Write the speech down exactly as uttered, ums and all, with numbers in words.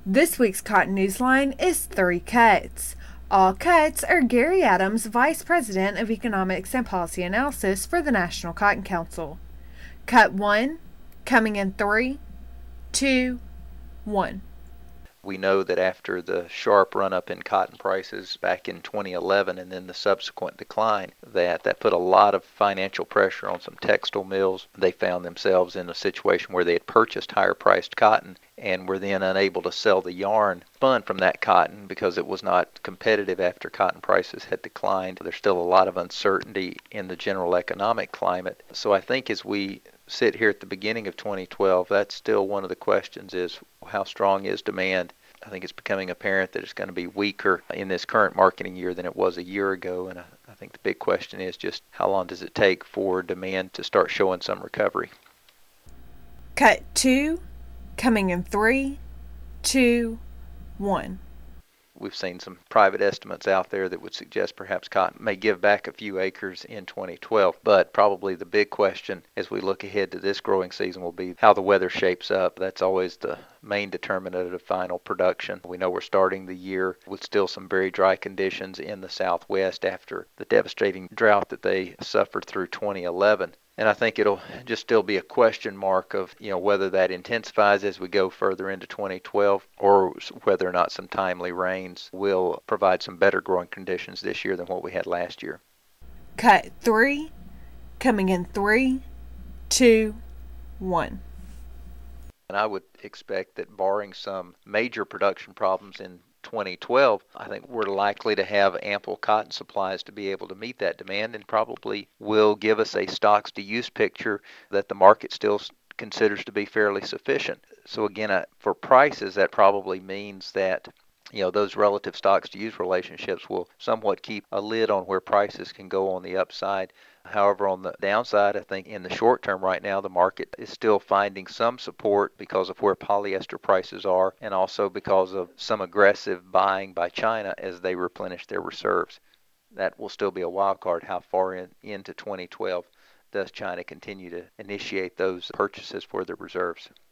This week's Cotton Newsline is Three Cuts. All cuts are Gary Adams, Vice President of Economics and Policy Analysis for the National Cotton Council. Cut one, coming in three, two, one. We know that after the sharp run-up in cotton prices back in twenty eleven and then the subsequent decline, that that put a lot of financial pressure on some textile mills. They found themselves in a situation where they had purchased higher-priced cotton and were then unable to sell the yarn spun from that cotton because it was not competitive after cotton prices had declined. There's still a lot of uncertainty in the general economic climate. So I think as we sit here at the beginning of twenty twelve, that's still one of the questions is how strong is demand? I think it's becoming apparent that it's going to be weaker in this current marketing year than it was a year ago. And I, I think the big question is just how long does it take for demand to start showing some recovery? Cut two, coming in three, two, one. We've seen some private estimates out there that would suggest perhaps cotton may give back a few acres in twenty twelve, but probably the big question as we look ahead to this growing season will be how the weather shapes up. That's always the main determinant of final production. We know we're starting the year with still some very dry conditions in the Southwest after the devastating drought that they suffered through twenty eleven. And I think it'll just still be a question mark of, you know, whether that intensifies as we go further into twenty twelve or whether or not some timely rains will provide some better growing conditions this year than what we had last year. Cut three, coming in three, two, one. And I would expect that barring some major production problems in twenty twelve, I think we're likely to have ample cotton supplies to be able to meet that demand and probably will give us a stocks to use picture that the market still considers to be fairly sufficient. So again, uh, for prices, that probably means that you know those relative stocks to use relationships will somewhat keep a lid on where prices can go on the upside. However, on the downside, I think in the short term right now, the market is still finding some support because of where polyester prices are and also because of some aggressive buying by China as they replenish their reserves. That will still be a wild card. How far in, into twenty twelve does China continue to initiate those purchases for their reserves?